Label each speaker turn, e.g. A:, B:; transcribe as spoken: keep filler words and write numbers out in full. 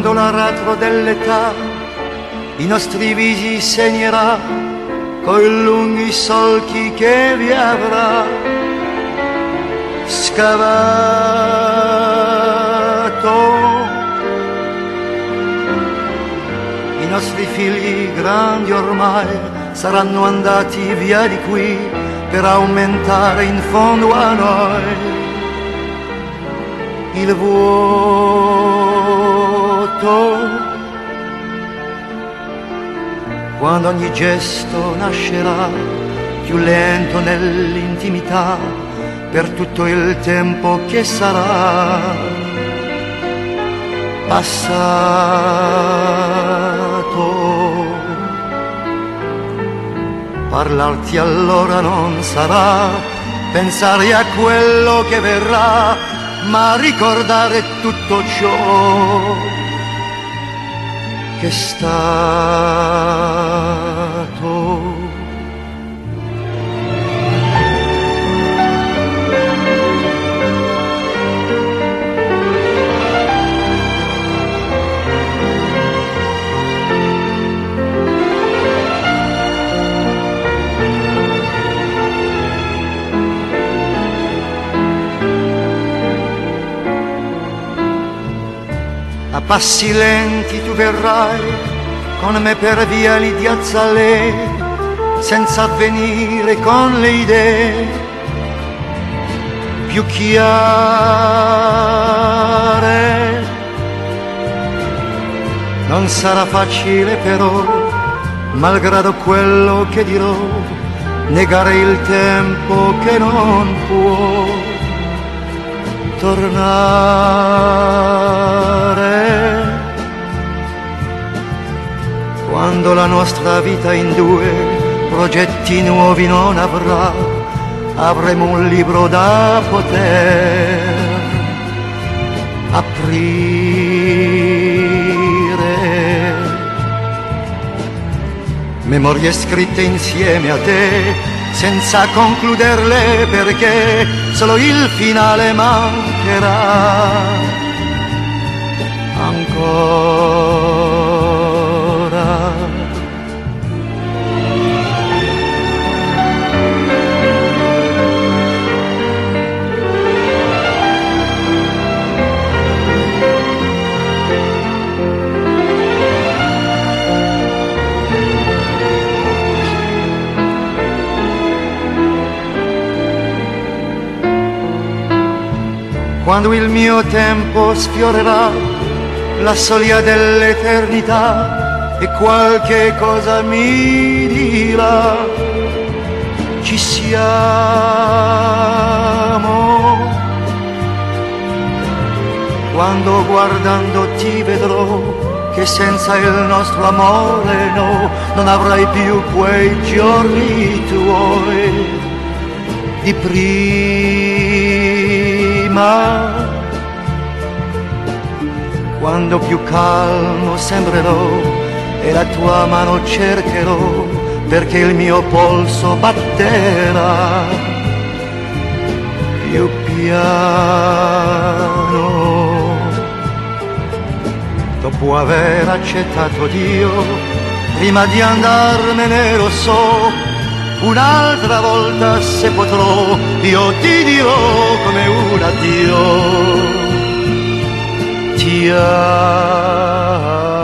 A: quando l'aratro dell'età i nostri visi segnerà coi lunghi solchi che vi avrà scavato. I nostri figli grandi ormai saranno andati via di qui per aumentare in fondo a noi il vuoto. Quando ogni gesto nascerà più lento nell'intimità per tutto il tempo che sarà passato, parlarti allora non sarà pensare a quello che verrà, ma ricordare tutto ciò che è stato. A passi lenti tu verrai con me per viali di Azzalè, senza avvenire con le idee più chiare. Non sarà facile però, malgrado quello che dirò, negare il tempo che non può tornare. Quando la nostra vita in due progetti nuovi non avrà, avremo un libro da poter aprire, memorie scritte insieme a te, senza concluderle perché solo il finale mancherà ancora. Quando il mio tempo sfiorerà la soglia dell'eternità e qualche cosa mi dirà, ci siamo. Quando guardando ti vedrò che senza il nostro amore no, non avrai più quei giorni tuoi di prima. Quando più calmo sembrerò e la tua mano cercherò, perché il mio polso batterà più piano. Dopo aver accettato Dio, prima di andarmene lo so, un'altra volta se potrò io ti dirò come un addio. Ti amo.